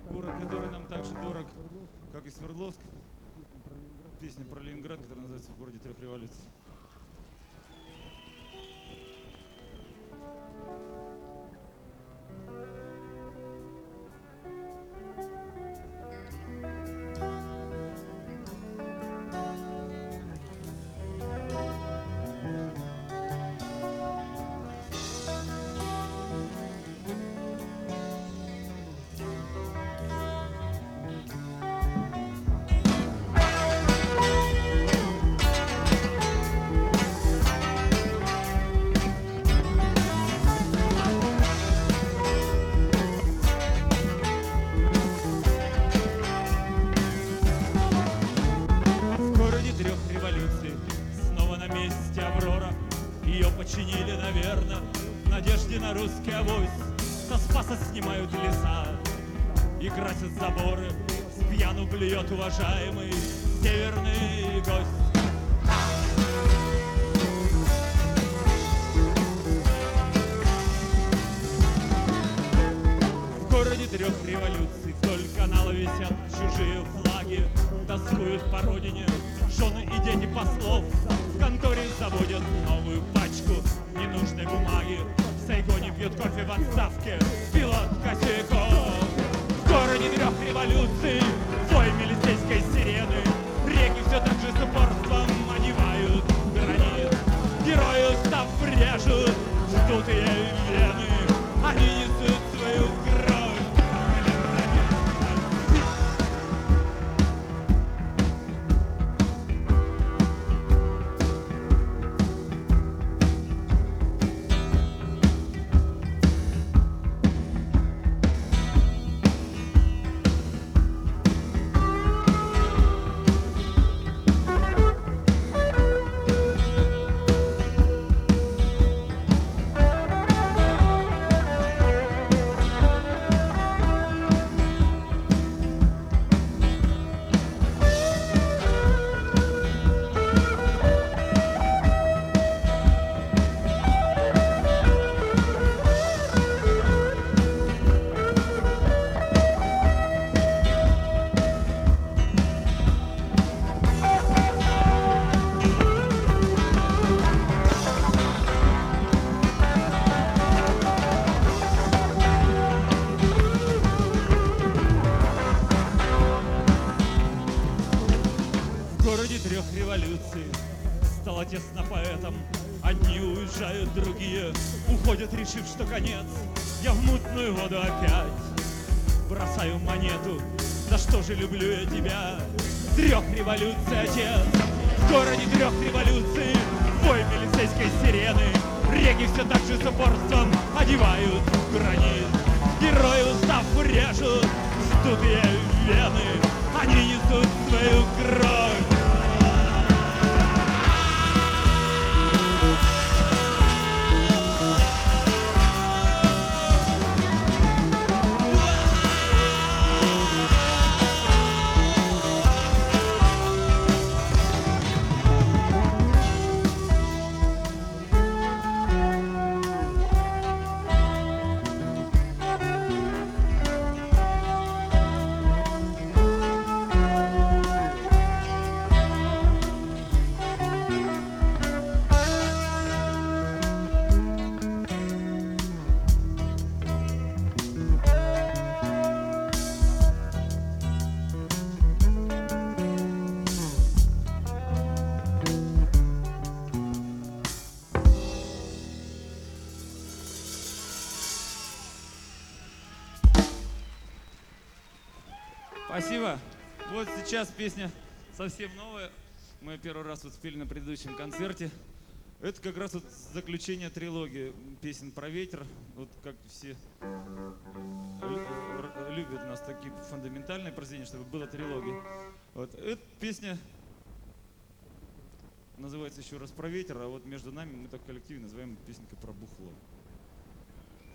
Город, который нам так же дорог, как и Свердловск. Песня про Ленинград, которая называется «В городе трех революций». Трех революций, снова на месте Аврора. Ее починили, наверное, в надежде на русский авось. Со Спаса снимают леса и красят заборы. С пьяну блюет уважаемый северный гость. В городе трех революций вдоль канала висят чужие флаги. Тоскуют по родине жены и дети послов. В конторе заводят новую пачку ненужной бумаги. В Сайгоне пьют кофе в отставке пилот косяков. В городе трех революций вой милицейской сирены. Реки все так же с упорством одевают гранит. Герои, устав, режут вздутые вены. Они несут свою кровь. В городе трех революций стало тесно поэтам. Одни уезжают, другие уходят, решив, что конец. Я в мутную воду опять бросаю монету. За что же люблю я тебя? Трех революций, отец. В городе трех революций вой милицейской сирены. Реки все так же с упорством одевают гранит. Герои, устав, режут вздутые вены. Они несут свою кровь. Спасибо. Вот сейчас песня совсем новая. Мы первый раз вот спели на предыдущем концерте. Это как раз вот заключение трилогии песен про ветер. Вот как все любят у нас такие фундаментальные произведения, чтобы была трилогия. Вот. Эта песня называется еще раз про ветер, а вот между нами мы так коллективно называем песенкой про бухло.